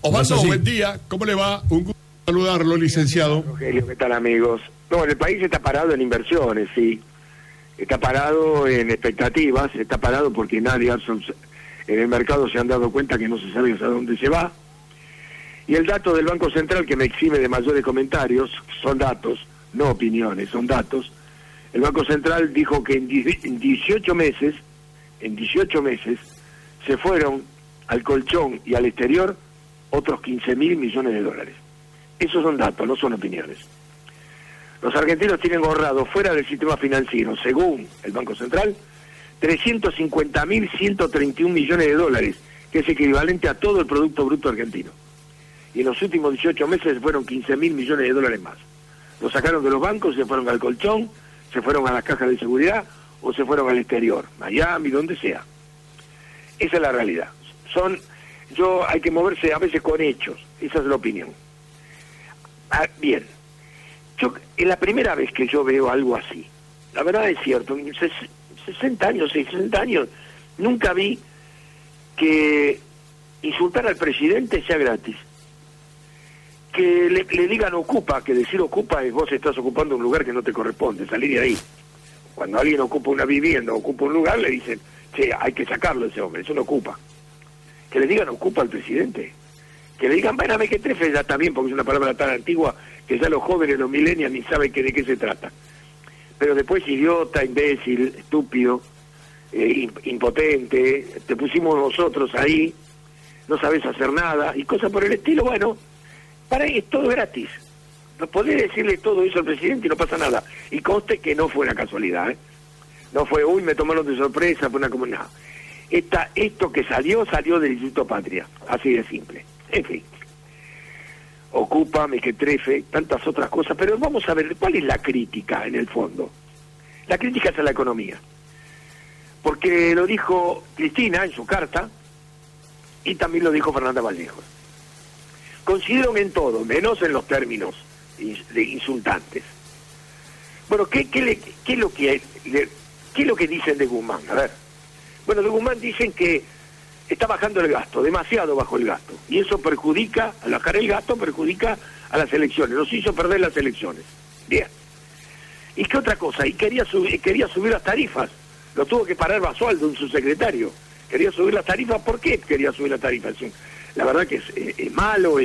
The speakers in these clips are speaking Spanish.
Osvaldo, buen día. ¿Cómo le va? Un gusto saludarlo, licenciado. Rogelio, ¿qué tal, amigos? No, el país está parado en inversiones, sí. Está parado en expectativas, está parado porque nadie en el mercado se han dado cuenta que no se sabe hacia dónde se va. Y el dato del Banco Central, que me exime de mayores comentarios, son datos, no opiniones, son datos. El Banco Central dijo que en 18 meses, se fueron al colchón y al exterior otros 15.000 millones de dólares. Esos son datos, no son opiniones. Los argentinos tienen ahorrado fuera del sistema financiero, según el Banco Central, 350.131 millones de dólares, que es equivalente a todo el Producto Bruto argentino. Y en los últimos 18 meses fueron 15.000 millones de dólares más. Los sacaron de los bancos, se fueron al colchón, se fueron a las cajas de seguridad o se fueron al exterior, Miami, donde sea. Esa es la realidad. Hay que moverse a veces con hechos, esa es la opinión. Bien, es la primera vez que yo veo algo así. La verdad es cierto, en 60 años, nunca vi que insultar al presidente sea gratis. Que le digan ocupa, que decir ocupa es vos estás ocupando un lugar que no te corresponde, salir de ahí. Cuando alguien ocupa una vivienda, ocupa un lugar, le dicen, che, hay que sacarlo ese hombre, eso no ocupa. Que le digan ocupa al presidente. Que le digan, bueno, que trefe ya también, porque es una palabra tan antigua que ya los jóvenes, los millennials, ni saben de qué se trata. Pero después idiota, imbécil, estúpido, impotente, te pusimos nosotros ahí, no sabes hacer nada, y cosas por el estilo. Bueno, para es todo gratis. No podés decirle todo eso al presidente y no pasa nada. Y conste que no fue una casualidad, ¿eh? No fue, uy, me tomaron de sorpresa, fue una comunidad. Esto que salió del Instituto Patria, así de simple. En fin, ocupa, mequetrefe, tantas otras cosas, pero vamos a ver, ¿cuál es la crítica en el fondo? La crítica es a la economía, porque lo dijo Cristina en su carta, y también lo dijo Fernanda Vallejo. Coincidieron en todo, menos en los términos insultantes. Bueno, ¿qué es lo que dicen de Guzmán? A ver, bueno, de Guzmán dicen que está bajando el gasto, demasiado bajo el gasto, y eso perjudica, al bajar el gasto, perjudica a las elecciones, nos hizo perder las elecciones. Bien. ¿Y qué otra cosa? Y quería subir las tarifas, lo tuvo que parar Basualdo, un subsecretario. Quería subir las tarifas, ¿por qué quería subir las tarifas? La verdad que es malo,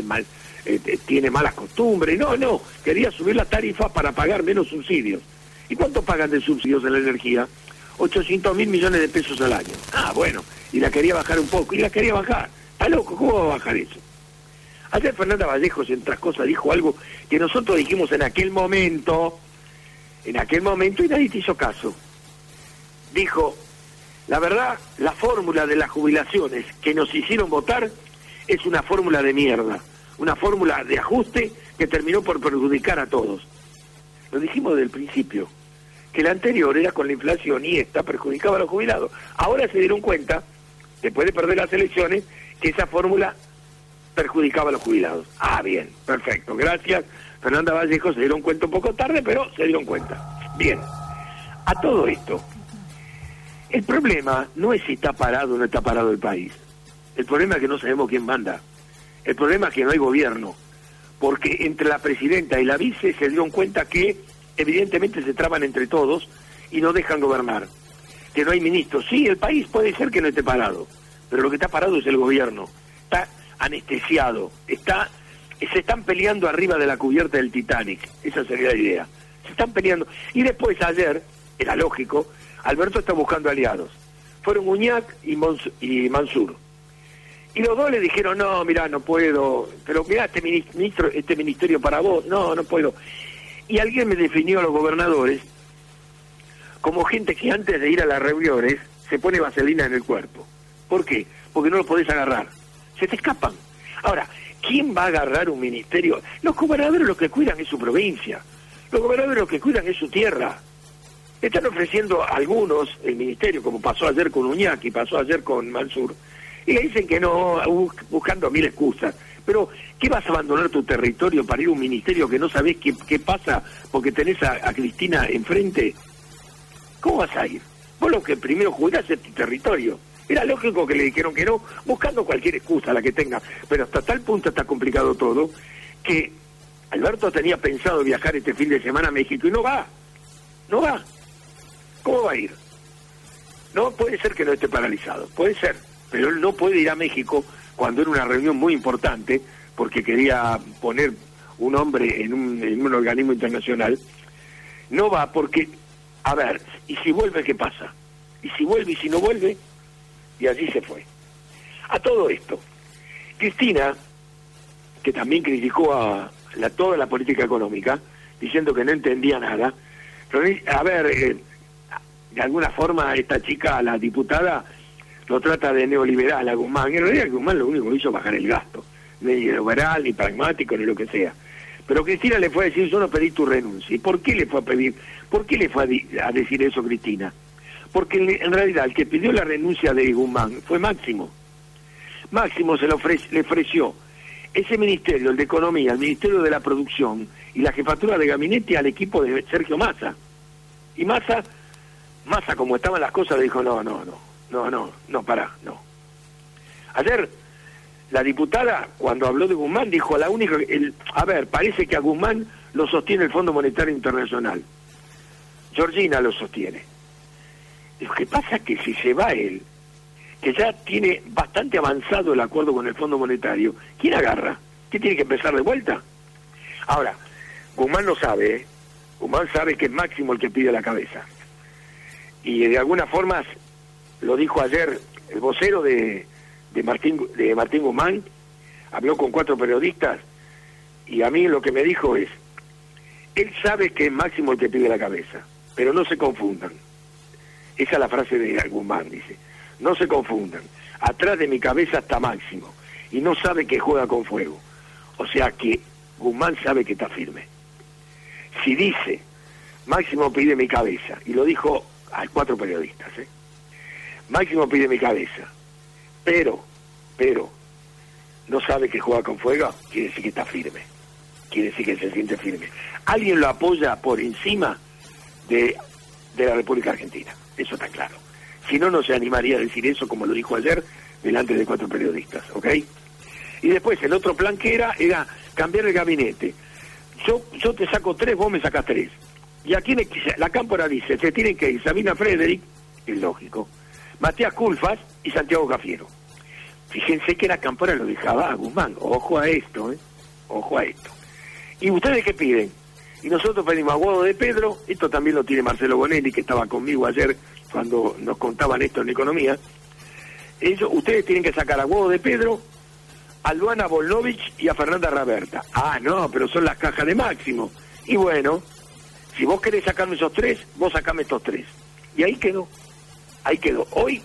tiene malas costumbres, no, quería subir las tarifas para pagar menos subsidios. ¿Y cuánto pagan de subsidios en la energía? 800.000 millones de pesos al año. Ah, bueno, y la quería bajar un poco, y la quería bajar. Está loco, ¿cómo va a bajar eso? Ayer Fernanda Vallejo, entre otras cosas, dijo algo que nosotros dijimos en aquel momento, y nadie te hizo caso. Dijo, la verdad, la fórmula de las jubilaciones que nos hicieron votar es una fórmula de mierda, una fórmula de ajuste que terminó por perjudicar a todos. Lo dijimos desde el principio, que la anterior era con la inflación y esta perjudicaba a los jubilados. Ahora se dieron cuenta, después de perder las elecciones, que esa fórmula perjudicaba a los jubilados. Ah, bien, perfecto, gracias. Fernanda Vallejo, se dieron cuenta un poco tarde, pero se dieron cuenta. Bien, a todo esto, el problema no es si está parado o no está parado el país. El problema es que no sabemos quién manda. El problema es que no hay gobierno. Porque entre la presidenta y la vice se dieron cuenta que evidentemente se traban entre todos y no dejan gobernar. Que no hay ministros. Sí, el país puede ser que no esté parado, pero lo que está parado es el gobierno. Está anestesiado. Se están peleando arriba de la cubierta del Titanic. Esa sería la idea. Se están peleando. Y después ayer, era lógico, Alberto está buscando aliados. Fueron Uñac y Mansur. Y los dos le dijeron, no, mirá, no puedo, pero mirá este ministerio para vos, no puedo. Y alguien me definió a los gobernadores como gente que antes de ir a las reuniones se pone vaselina en el cuerpo. ¿Por qué? Porque no los podés agarrar. Se te escapan. Ahora, ¿quién va a agarrar un ministerio? Los gobernadores lo que cuidan es su provincia. Los gobernadores lo que cuidan es su tierra. Están ofreciendo a algunos el ministerio, como pasó ayer con Uñac y pasó ayer con Mansur, y le dicen que no, buscando mil excusas. Pero, ¿qué vas a abandonar tu territorio para ir a un ministerio que no sabés qué pasa porque tenés a Cristina enfrente? ¿Cómo vas a ir? Vos lo que primero jugás es tu territorio. Era lógico que le dijeron que no, buscando cualquier excusa, la que tenga. Pero hasta tal punto está complicado todo, que Alberto tenía pensado viajar este fin de semana a México y no va. No va. ¿Cómo va a ir? No, puede ser que no esté paralizado, puede ser. Pero él no puede ir a México cuando era una reunión muy importante, porque quería poner un hombre en un organismo internacional. No va porque, a ver, ¿y si vuelve qué pasa? ¿Y si vuelve y si no vuelve? Y allí se fue. A todo esto, Cristina, que también criticó a toda la política económica, diciendo que no entendía nada, a ver, de alguna forma esta chica, la diputada, lo trata de neoliberal a Guzmán. En realidad Guzmán lo único que hizo es bajar el gasto, ni liberal, ni pragmático, ni lo que sea. Pero Cristina le fue a decir, yo no pedí tu renuncia. ¿Y por qué le fue a pedir? ¿Por qué le fue a decir eso Cristina? Porque en realidad el que pidió la renuncia de Guzmán fue Máximo. Máximo le ofreció ese ministerio, el de Economía, el Ministerio de la Producción y la jefatura de gabinete al equipo de Sergio Massa. Y Massa como estaban las cosas, le dijo, no, pará. Ayer la diputada, cuando habló de Guzmán, dijo, parece que a Guzmán lo sostiene el Fondo Monetario Internacional. Georgina lo sostiene. Lo que pasa es que si se va él, que ya tiene bastante avanzado el acuerdo con el Fondo Monetario, ¿quién agarra? ¿Qué tiene que empezar de vuelta? Ahora, Guzmán no sabe, ¿eh? Guzmán sabe que es Máximo el que pide la cabeza. Y de alguna forma, lo dijo ayer el vocero de Martín Guzmán, habló con 4 periodistas, y a mí lo que me dijo es, él sabe que es Máximo el que pide la cabeza, pero no se confundan. Esa es la frase de Guzmán, dice. No se confundan. Atrás de mi cabeza está Máximo. Y no sabe que juega con fuego. O sea que Guzmán sabe que está firme. Si dice, Máximo pide mi cabeza, y lo dijo a 4 periodistas, Máximo pide mi cabeza, pero, no sabe que juega con fuego, quiere decir que está firme. Quiere decir que se siente firme. Alguien lo apoya por encima de la República Argentina. Eso está claro. Si no, no se animaría a decir eso, como lo dijo ayer, delante de 4 periodistas, ¿ok? Y después, el otro plan que era cambiar el gabinete. Yo te saco 3, vos me sacás 3. Y aquí la cámpora dice, se tienen que ir Sabina Frederick, es lógico, Matías Culfas y Santiago Cafiero. Fíjense que la cámpora lo dejaba a Guzmán. Ojo a esto, Ojo a esto. ¿Y ustedes qué piden? Y nosotros pedimos a Guado de Pedro, esto también lo tiene Marcelo Bonelli, que estaba conmigo ayer cuando nos contaban esto en Economía. Ustedes tienen que sacar a Guado de Pedro, a Luana Volnovich y a Fernanda Raberta. No, pero son las cajas de Máximo. Y bueno, si vos querés sacarme esos 3, vos sacame estos 3. Y ahí quedó. Hoy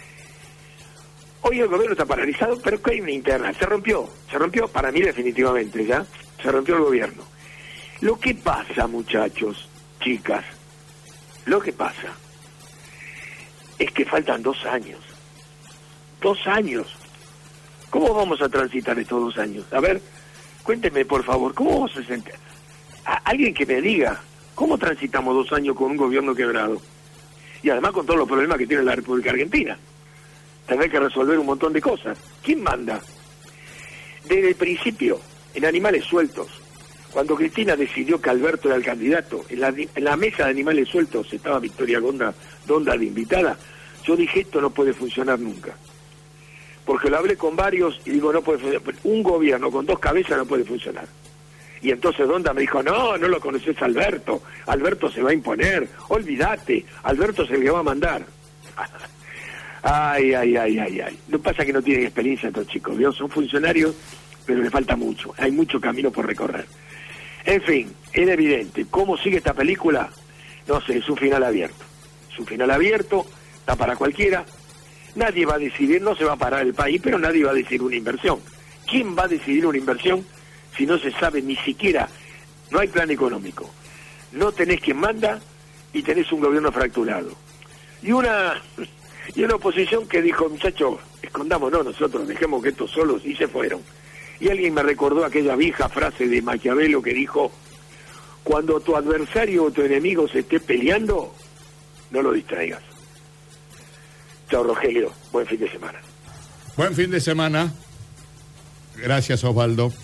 el gobierno está paralizado, pero que hay una interna. Se rompió para mí definitivamente, ¿ya? Se rompió el gobierno. Lo que pasa, muchachos, chicas, lo que pasa es que faltan 2 años. 2 años. ¿Cómo vamos a transitar estos 2 años? A ver, cuénteme, por favor, ¿cómo vamos a sentir? Alguien que me diga, ¿cómo transitamos 2 años con un gobierno quebrado? Y además con todos los problemas que tiene la República Argentina. Tener que resolver un montón de cosas. ¿Quién manda? Desde el principio, en Animales Sueltos, cuando Cristina decidió que Alberto era el candidato, en la mesa de Animales Sueltos estaba Victoria Donda de invitada, yo dije, esto no puede funcionar nunca. Porque lo hablé con varios y digo, no puede funcionar. Un gobierno con 2 cabezas no puede funcionar. Y entonces Donda me dijo, no lo conoces a Alberto se va a imponer, olvídate, Alberto se le va a mandar. Ay. Lo que pasa es que no tienen experiencia estos chicos, ¿vio? Son funcionarios, pero le falta mucho, hay mucho camino por recorrer. En fin, es evidente. ¿Cómo sigue esta película? No sé, es un final abierto. Es un final abierto, está para cualquiera. Nadie va a decidir, no se va a parar el país, pero nadie va a decidir una inversión. ¿Quién va a decidir una inversión si no se sabe ni siquiera, no hay plan económico? No tenés quien manda y tenés un gobierno fracturado. Y una oposición que dijo, muchachos, escondámonos nosotros, dejemos que estos solos, y se fueron. Y alguien me recordó aquella vieja frase de Maquiavelo que dijo, cuando tu adversario o tu enemigo se esté peleando, no lo distraigas. Chao, Rogelio. Buen fin de semana. Buen fin de semana. Gracias, Osvaldo.